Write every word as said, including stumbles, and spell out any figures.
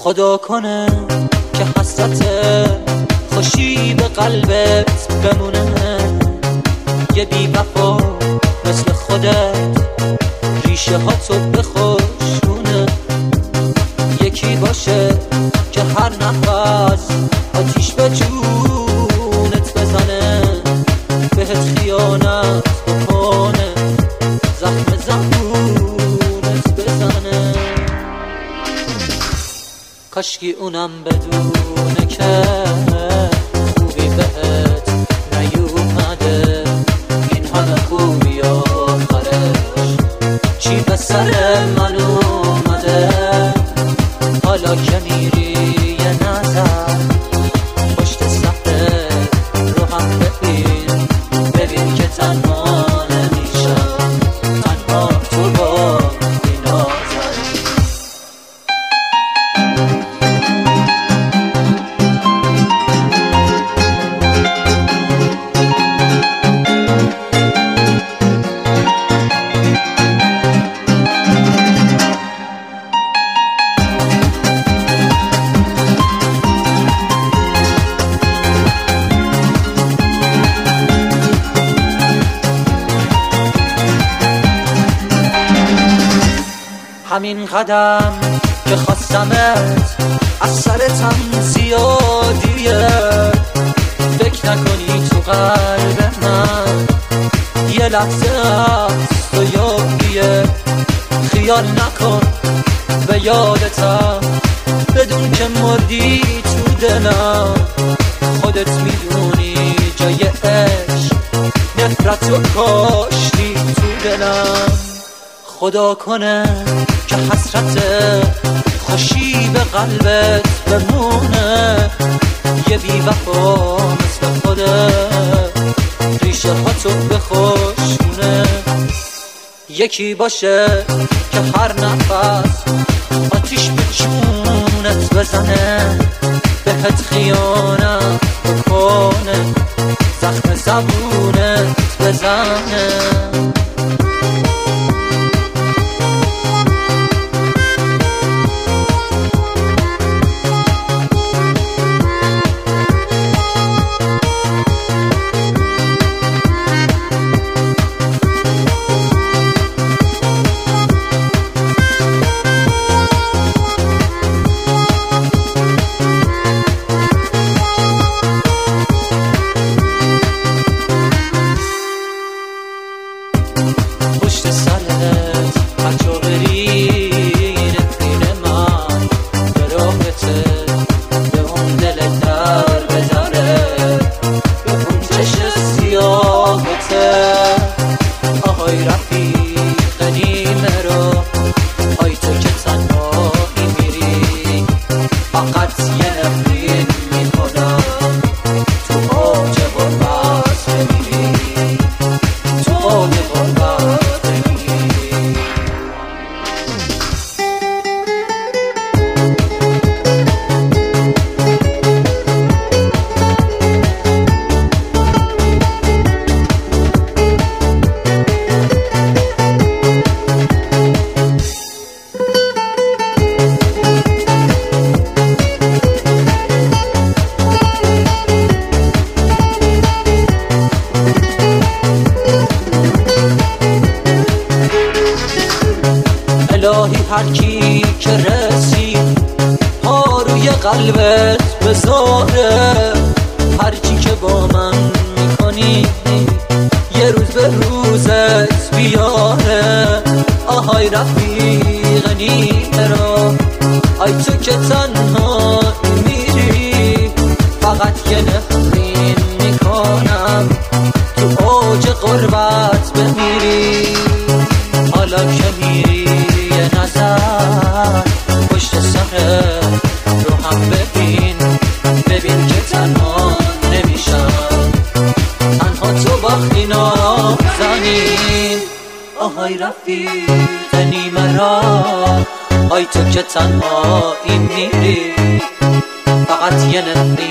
خدا کنه که حسرت خوشی به قلبت بمونه، یه بی وفا مثل خودت ریشه ها تو بخشونه، یکی باشه که هر نفس آتیش به جونت بزنه، بهت خیانت بکنه، زخم زبونت بزنه. کاشکی اونم بدونه که خوبی بهت نیومده، این همه خوبی آخرش چی به سر من اومده. حالا که میری یه نظر پشت صفحه رو هم ببین، ببین که تنها نمیشم، تنها تو با این آزاری. همین قدم که خواستمت از سرتم زیادیه، فکر نکنی تو قلب من یه لحظه از تو یادیه. خیال نکن به یادتم، بدون که مردی تو دلم، خودت میدونی جای عشق نفرت و کاشتی تو دلم. خدا کنه که حسرت خوشی به قلبت بمونه، یه بی وفا مثل خودت ریشه ها تو بخشونه، یکی باشه که هر نفس آتیش به جونت بزنه، بهت خیانت بکنه، زخم زبونت بزنه. پشت سرت هر جا بری نفرین من به راهته، به اون دل در بذاره، به اون چشم سیاهته. آهای رفیق نیمه رو، آی تو که تنهایی میری، فقط یه نفرین میکنم تو اوج غربت بمیری، تو اوج غربت. الهی هر کی که رسید ها روی قلبت بذاره، هر چی که با من میکنی یه روز به روزت بیاره. آهای رفیق نیمه رو، آی تو که تنها میری، فقط یه نفرین میکنم تو اوج غربت بمیری. حالا که میری یه نظر پشت سر رو هم ببین، ببین که تنها نمیشم، تنها تو باختی نازنین. آهای رفیق نیمه را، آی تو که تنها این میری، فقط یه نفرین